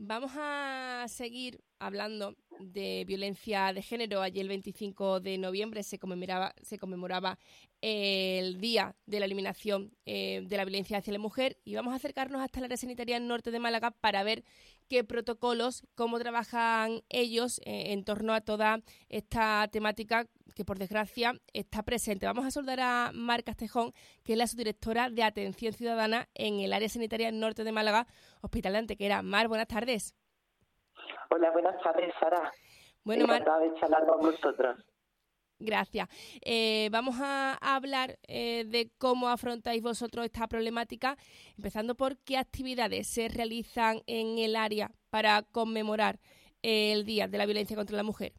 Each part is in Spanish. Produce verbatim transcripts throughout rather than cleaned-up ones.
Vamos a seguir hablando de violencia de género. Ayer, el veinticinco de noviembre, se conmemoraba, se conmemoraba el Día de la Eliminación eh, de la Violencia hacia la Mujer, y vamos a acercarnos hasta el área sanitaria norte de Málaga para ver qué protocolos, cómo trabajan ellos eh, en torno a toda esta temática que, por desgracia, está presente. Vamos a saludar a Mar Castejón, que es la subdirectora de Atención Ciudadana en el área sanitaria norte de Málaga, Hospital de Antequera. Mar, buenas tardes. Hola, buenas tardes, Sara. Bueno, Encantada Mar, de charlar con vosotros. Gracias. Eh, vamos a, a hablar eh, de cómo afrontáis vosotros esta problemática, empezando por qué actividades se realizan en el área para conmemorar eh, el Día de la Violencia contra la Mujer.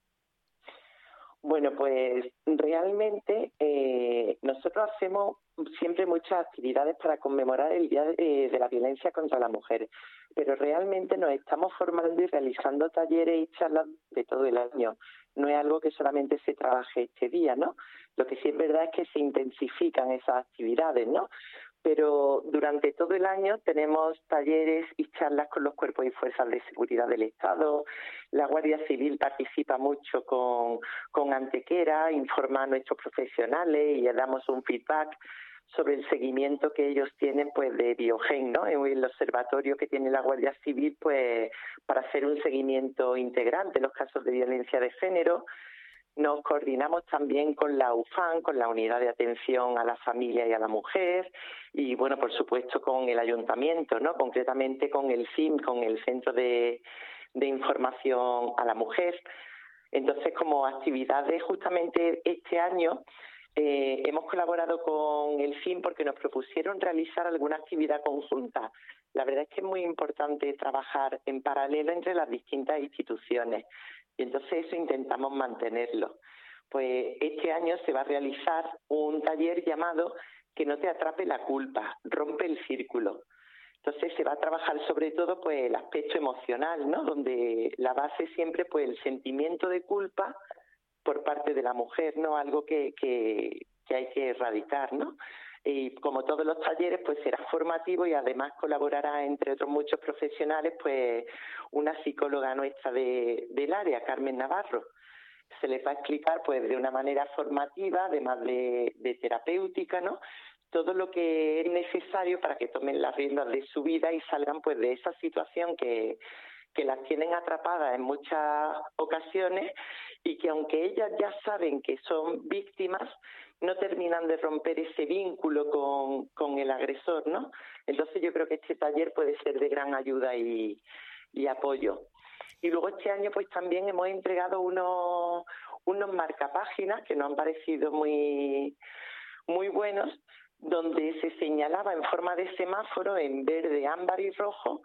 Bueno, pues realmente eh, nosotros hacemos siempre muchas actividades para conmemorar el Día de, de la Violencia contra la Mujer, pero realmente nos estamos formando y realizando talleres y charlas de todo el año. No es algo que solamente se trabaje este día, ¿no? Lo que sí es verdad es que se intensifican esas actividades, ¿no? Pero durante todo el año tenemos talleres y charlas con los cuerpos y fuerzas de seguridad del Estado. La Guardia Civil participa mucho con, con Antequera, informa a nuestros profesionales y les damos un feedback sobre el seguimiento que ellos tienen pues de Biogen, ¿no? El observatorio que tiene la Guardia Civil pues para hacer un seguimiento integral de los casos de violencia de género. Nos coordinamos también con la U F A M, con la Unidad de Atención a la Familia y a la Mujer, y bueno, por supuesto con el Ayuntamiento, ¿no? Concretamente con el C I M, con el Centro de, de Información a la Mujer. Entonces, como actividades justamente este año, eh, hemos colaborado con el C I M porque nos propusieron realizar alguna actividad conjunta. La verdad es que es muy importante trabajar en paralelo entre las distintas instituciones. Y entonces eso intentamos mantenerlo. Pues este año se va a realizar un taller llamado Que no te atrape la culpa, rompe el círculo. Entonces se va a trabajar sobre todo pues el aspecto emocional, ¿no? Donde la base siempre pues el sentimiento de culpa por parte de la mujer, ¿no? Algo que, que, que hay que erradicar, ¿no? Y como todos los talleres, pues será formativo y además colaborará, entre otros muchos profesionales, pues una psicóloga nuestra de, del área, Carmen Navarro. Se les va a explicar pues de una manera formativa, además de, de terapéutica, ¿no? Todo lo que es necesario para que tomen las riendas de su vida y salgan pues de esa situación que, que las tienen atrapadas en muchas ocasiones y que aunque ellas ya saben que son víctimas, no terminan de romper ese vínculo con, con el agresor, ¿no? Entonces yo creo que este taller puede ser de gran ayuda y, y apoyo. Y luego este año pues también hemos entregado unos, unos marcapáginas que nos han parecido muy, muy buenos, donde se señalaba en forma de semáforo, en verde, ámbar y rojo,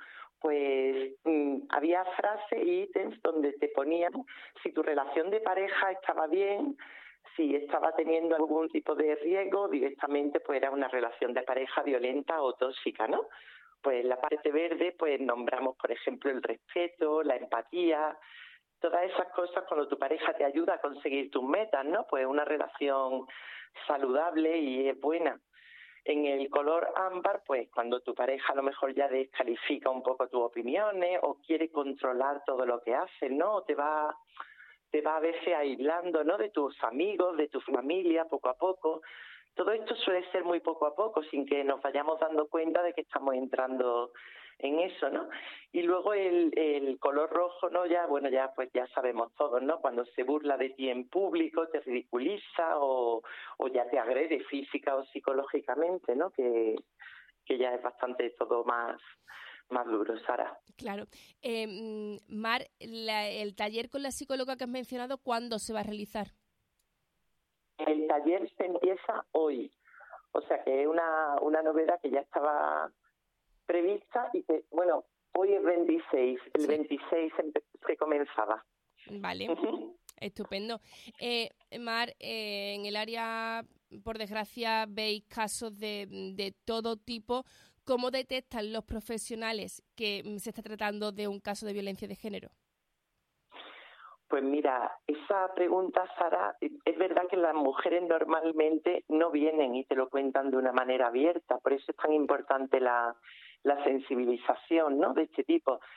pues mmm, había frases y ítems donde te ponían si tu relación de pareja estaba bien, si estaba teniendo algún tipo de riesgo, directamente pues era una relación de pareja violenta o tóxica, ¿no? Pues en la parte verde pues nombramos, por ejemplo, el respeto, la empatía, todas esas cosas cuando tu pareja te ayuda a conseguir tus metas, ¿no? Pues una relación saludable y es buena. En el color ámbar, pues cuando tu pareja a lo mejor ya descalifica un poco tus opiniones o quiere controlar todo lo que haces, ¿no? O te va, te va a veces aislando, ¿no? De tus amigos, de tu familia, poco a poco. Todo esto suele ser muy poco a poco, sin que nos vayamos dando cuenta de que estamos entrando en eso, ¿no? Y luego el, el color rojo, ¿no? Ya, bueno, ya pues ya sabemos todos, ¿no? Cuando se burla de ti en público, te ridiculiza o, o ya te agrede física o psicológicamente, ¿no? Que, que ya es bastante todo más, más duro, Sara. Claro. Eh, Mar, la, el taller con la psicóloga que has mencionado, ¿cuándo se va a realizar? El taller se empieza hoy, o sea que es una, una novedad que ya estaba prevista y que, bueno, hoy es veintiséis, el sí. veintiséis se, se comenzaba. Vale, uh-huh. Estupendo. Eh, Mar, eh, en el área, por desgracia, veis casos de, de todo tipo. ¿Cómo detectan los profesionales que se está tratando de un caso de violencia de género? Pues mira, esa pregunta, Sara, es verdad que las mujeres normalmente no vienen y te lo cuentan de una manera abierta, por eso es tan importante la, la sensibilización, ¿no? De este tipo.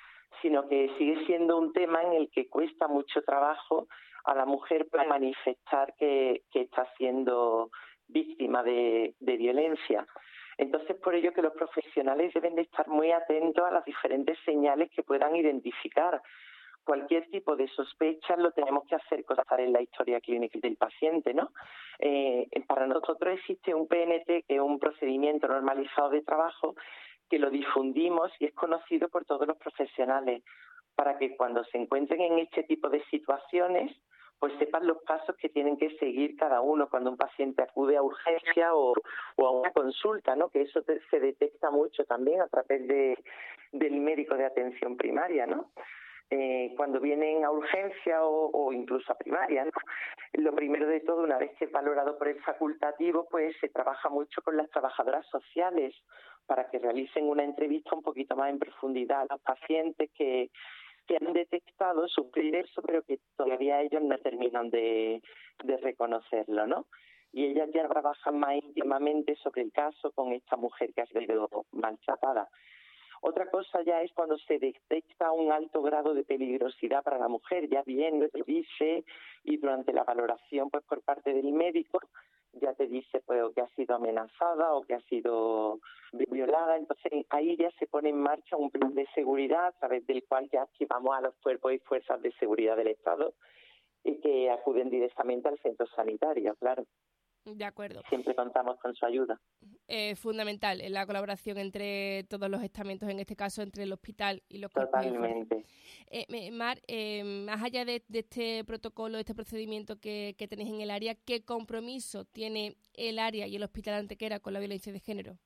sino que sigue siendo un tema en el que cuesta mucho trabajo a la mujer para manifestar que, que está siendo víctima de, de violencia. Entonces, por ello que los profesionales deben de estar muy atentos a las diferentes señales que puedan identificar. Cualquier tipo de sospecha lo tenemos que hacer constar en la historia clínica del paciente, ¿no? Eh, para nosotros existe un P N T, que es un procedimiento normalizado de trabajo, que lo difundimos y es conocido por todos los profesionales, para que cuando se encuentren en este tipo de situaciones, pues sepan los pasos que tienen que seguir cada uno cuando un paciente acude a urgencia o, o a una consulta, ¿no? Que eso te, se detecta mucho también a través de, del médico de atención primaria, ¿no? Eh, cuando vienen a urgencia o, o incluso a primaria, ¿no? Lo primero de todo, una vez que es valorado por el facultativo, pues se trabaja mucho con las trabajadoras sociales para que realicen una entrevista un poquito más en profundidad a los pacientes que, que han detectado sufrir eso, pero que todavía ellos no terminan de, de reconocerlo, ¿no? Y ellas ya trabajan más íntimamente sobre el caso con esta mujer que ha sido maltratada. Otra cosa ya es cuando se detecta un alto grado de peligrosidad para la mujer, ya bien te dice, y durante la valoración pues por parte del médico ya te dice pues o que ha sido amenazada o que ha sido violada. Entonces ahí ya se pone en marcha un plan de seguridad a través del cual ya activamos a los cuerpos y fuerzas de seguridad del Estado y que acuden directamente al centro sanitario, claro. De acuerdo. Siempre contamos con su ayuda. Eh, fundamental en la colaboración entre todos los estamentos, en este caso entre el hospital y los cuerpos. Totalmente. Eh, Mar, eh, más allá de, de este protocolo, de este procedimiento que, que tenéis en el área, ¿qué compromiso tiene el área y el Hospital Antequera con la violencia de género?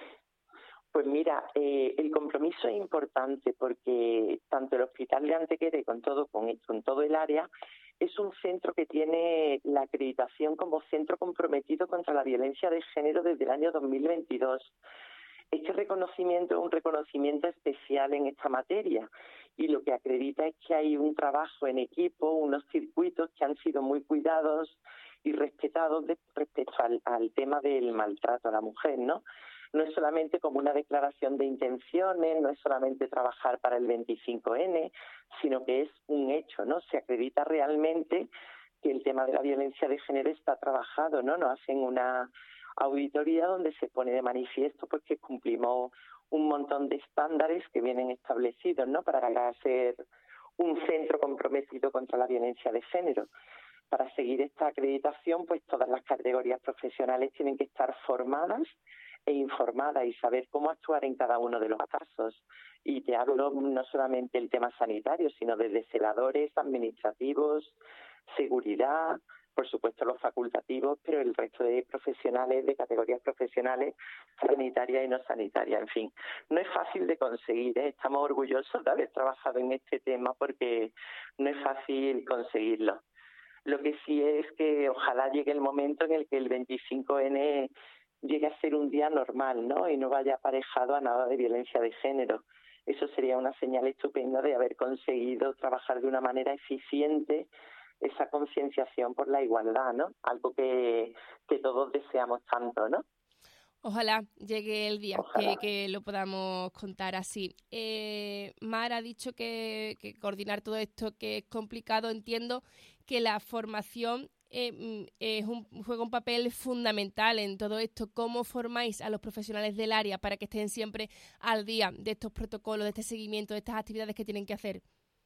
Pues mira, eh, el compromiso es importante porque tanto el Hospital de Antequera y con todo, con, con todo el área es un centro que tiene la acreditación como centro comprometido contra la violencia de género desde el año dos mil veintidós. Este reconocimiento es un reconocimiento especial en esta materia y lo que acredita es que hay un trabajo en equipo, unos circuitos que han sido muy cuidados y respetados de, respecto al, al tema del maltrato a la mujer, ¿no? No es solamente como una declaración de intenciones, no es solamente trabajar para el veinticinco ene, sino que es un hecho, ¿no? Se acredita realmente que el tema de la violencia de género está trabajado, ¿no? Nos hacen una auditoría donde se pone de manifiesto pues que cumplimos un montón de estándares que vienen establecidos, ¿no? Para ser un centro comprometido contra la violencia de género. Para seguir esta acreditación, pues todas las categorías profesionales tienen que estar formadas e informadas y saber cómo actuar en cada uno de los casos. Y te hablo no solamente del tema sanitario, sino desde celadores, administrativos, seguridad, por supuesto los facultativos, pero el resto de profesionales, de categorías profesionales, sanitarias y no sanitarias, en fin. No es fácil de conseguir, ¿eh? Estamos orgullosos de haber trabajado en este tema porque no es fácil conseguirlo. Lo que sí es que ojalá llegue el momento en el que el veinticinco ene llegue a ser un día normal, ¿no? Y no vaya aparejado a nada de violencia de género. Eso sería una señal estupenda de haber conseguido trabajar de una manera eficiente esa concienciación por la igualdad, ¿no? Algo que, que todos deseamos tanto, ¿no? Ojalá llegue el día que, que lo podamos contar así. Eh, Mar ha dicho que, que coordinar todo esto que es complicado. Entiendo que la formación eh, es un, juega un papel fundamental en todo esto. ¿Cómo formáis a los profesionales del área para que estén siempre al día de estos protocolos, de este seguimiento, de estas actividades que tienen que hacer?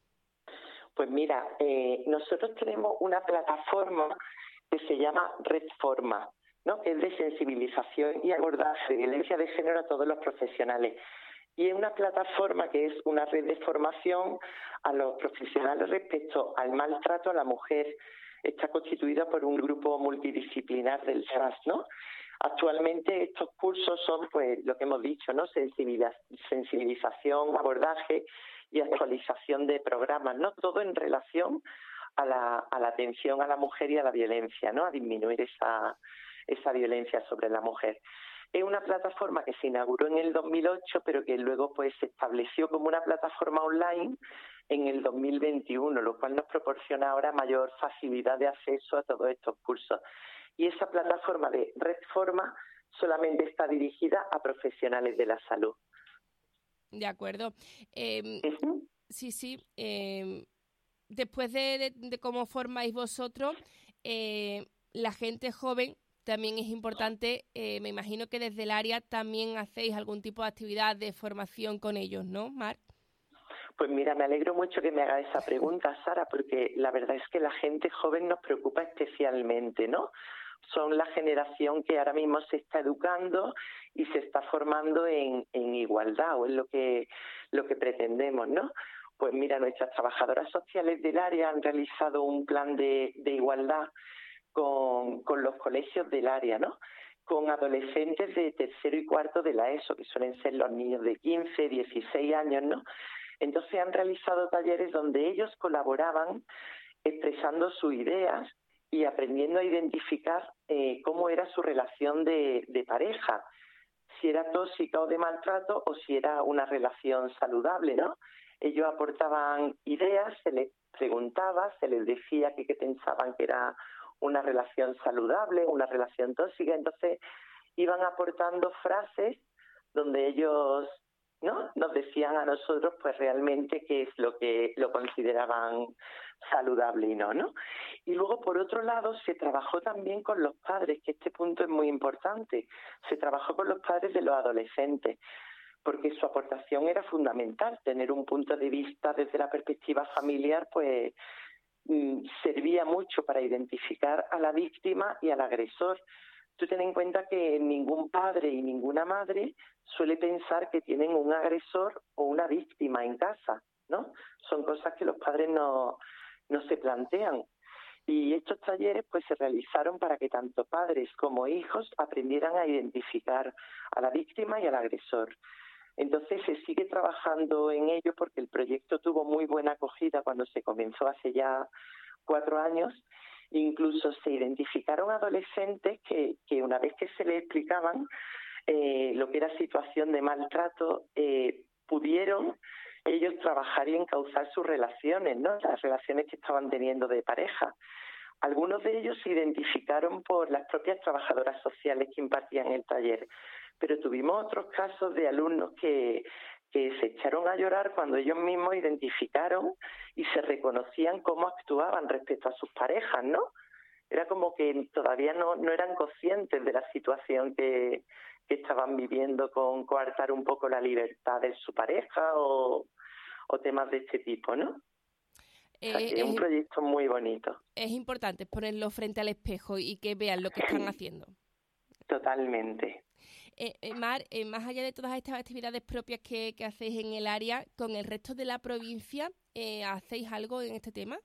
Pues mira, eh, nosotros tenemos una plataforma que se llama Red Forma, ¿no? Que es de sensibilización y abordaje de violencia de género a todos los profesionales. Y es una plataforma que es una red de formación a los profesionales respecto al maltrato a la mujer. Está constituida por un grupo multidisciplinar del S A S, ¿no? Actualmente estos cursos son, pues, lo que hemos dicho, ¿no? Sensibilización, abordaje y actualización de programas, ¿no? Todo en relación a la, a la atención a la mujer y a la violencia, ¿no? A disminuir esa, esa violencia sobre la mujer. Es una plataforma que se inauguró en el dos mil ocho, pero que luego pues se estableció como una plataforma online en el dos mil veintiuno, lo cual nos proporciona ahora mayor facilidad de acceso a todos estos cursos. Y esa plataforma de Red Forma solamente está dirigida a profesionales de la salud. De acuerdo. Eh, uh-huh. Sí, sí. Eh, después de, de, de cómo formáis vosotros, eh, la gente joven también es importante. Eh, me imagino que desde el área también hacéis algún tipo de actividad de formación con ellos, ¿no, Mar? Pues mira, me alegro mucho que me haga esa pregunta, Sara, porque la verdad es que la gente joven nos preocupa especialmente, ¿no? Son la generación que ahora mismo se está educando y se está formando en, en igualdad, o es lo que, lo que pretendemos, ¿no? Pues mira, nuestras trabajadoras sociales del área han realizado un plan de, de igualdad con, con los colegios del área, ¿no? Con adolescentes de tercero y cuarto de la ESO, que suelen ser los niños de quince, dieciséis años, ¿no? Entonces han realizado talleres donde ellos colaboraban expresando sus ideas y aprendiendo a identificar eh, cómo era su relación de, de pareja, si era tóxica o de maltrato o si era una relación saludable, ¿no? Ellos aportaban ideas, se les preguntaba, se les decía que, que pensaban que era una relación saludable, una relación tóxica, entonces iban aportando frases donde ellos, ¿no?, nos decían a nosotros pues realmente qué es lo que lo consideraban saludable y no, ¿no? Y luego, por otro lado, se trabajó también con los padres, que este punto es muy importante. Se trabajó con los padres de los adolescentes, porque su aportación era fundamental. Tener un punto de vista desde la perspectiva familiar, pues mm, servía mucho para identificar a la víctima y al agresor. Tú ten en cuenta que ningún padre y ninguna madre suele pensar que tienen un agresor o una víctima en casa, ¿no? Son cosas que los padres no, no se plantean. Y estos talleres pues se realizaron para que tanto padres como hijos aprendieran a identificar a la víctima y al agresor. Entonces se sigue trabajando en ello porque el proyecto tuvo muy buena acogida cuando se comenzó hace ya cuatro años. Incluso se identificaron adolescentes que, que una vez que se les explicaban eh, lo que era situación de maltrato, eh, pudieron ellos trabajar y encauzar sus relaciones, ¿no? Las relaciones que estaban teniendo de pareja. Algunos de ellos se identificaron por las propias trabajadoras sociales que impartían el taller, pero tuvimos otros casos de alumnos que, que se echaron a llorar cuando ellos mismos identificaron y se reconocían cómo actuaban respecto a sus parejas, ¿no? Era como que todavía no, no eran conscientes de la situación que, que estaban viviendo con coartar un poco la libertad de su pareja o, o temas de este tipo, ¿no? Eh, o sea, que es es, un proyecto muy bonito. Es importante ponerlo frente al espejo y que vean lo que están haciendo. Totalmente. Eh, eh, Mar, eh, más allá de todas estas actividades propias que, que hacéis en el área, ¿con el resto de la provincia eh, hacéis algo en este tema?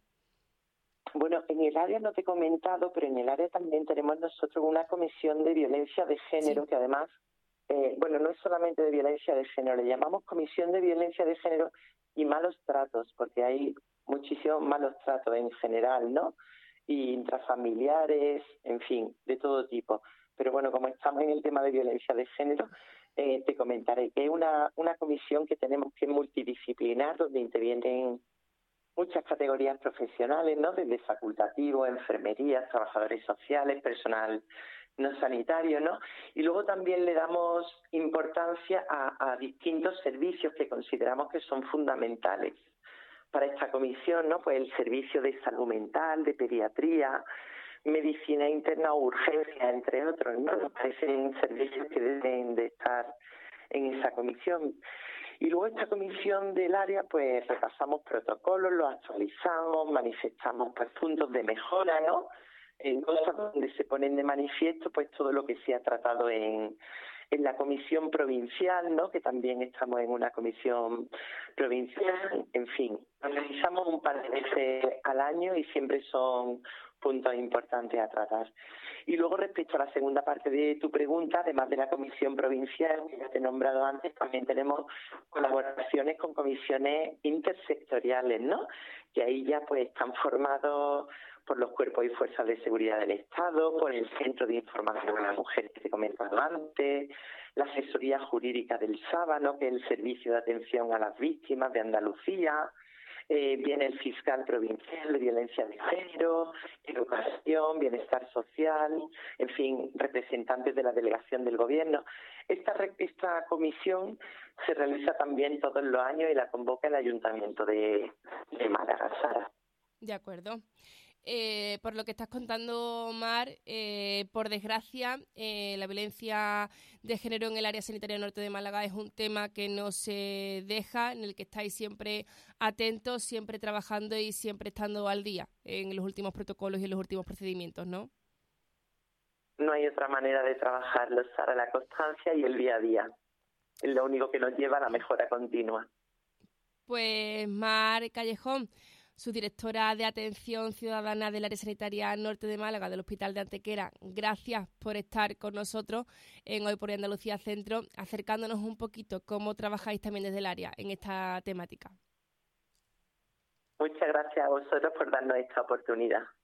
Bueno, en el área no te he comentado, pero en el área también tenemos nosotros una comisión de violencia de género, sí, que además, eh, bueno, no es solamente de violencia de género, le llamamos comisión de violencia de género y malos tratos, porque hay muchísimos malos tratos en general, ¿no? Y intrafamiliares, en fin, de todo tipo. Pero bueno, como estamos en el tema de violencia de género, eh, te comentaré que es una, una comisión que tenemos que es multidisciplinar, donde intervienen muchas categorías profesionales, ¿no? Desde facultativo, enfermería, trabajadores sociales, personal no sanitario, ¿no? Y luego también le damos importancia a, a distintos servicios que consideramos que son fundamentales para esta comisión, ¿no? Pues el servicio de salud mental, de pediatría, medicina interna o urgencia, entre otros, ¿no? Nos parecen servicios que deben de estar en esa comisión. Y luego esta comisión del área, pues repasamos protocolos, los actualizamos, manifestamos pues puntos de mejora, ¿no? En cosas donde se ponen de manifiesto pues todo lo que se ha tratado en, en la comisión provincial, ¿no? Que también estamos en una comisión provincial, en fin, organizamos un par de veces al año y siempre son puntos importantes a tratar. Y luego, respecto a la segunda parte de tu pregunta, además de la comisión provincial, que ya te he nombrado antes, también tenemos colaboraciones con comisiones intersectoriales, ¿no? Que ahí ya pues están formados por los cuerpos y fuerzas de seguridad del Estado, por el Centro de Información de la Mujer que te he comentado antes, la asesoría jurídica del Sábano, que es el Servicio de Atención a las Víctimas de Andalucía, eh, viene el fiscal provincial de violencia de género, educación, bienestar social, en fin, representantes de la delegación del gobierno. Esta, esta comisión se realiza también todos los años y la convoca el Ayuntamiento de, de Málaga, Sara. De acuerdo. Eh, por lo que estás contando, Mar, eh, por desgracia, eh, la violencia de género en el área sanitaria norte de Málaga es un tema que no se deja, en el que estáis siempre atentos, siempre trabajando y siempre estando al día en los últimos protocolos y en los últimos procedimientos, ¿no? No hay otra manera de trabajarlo, Sara, la constancia y el día a día. Es lo único que nos lleva a la mejora continua. Pues Mar Callejón, subdirectora de Atención Ciudadana del Área Sanitaria Norte de Málaga del Hospital de Antequera, gracias por estar con nosotros en Hoy por Andalucía Centro, acercándonos un poquito cómo trabajáis también desde el área en esta temática. Muchas gracias a vosotros por darnos esta oportunidad.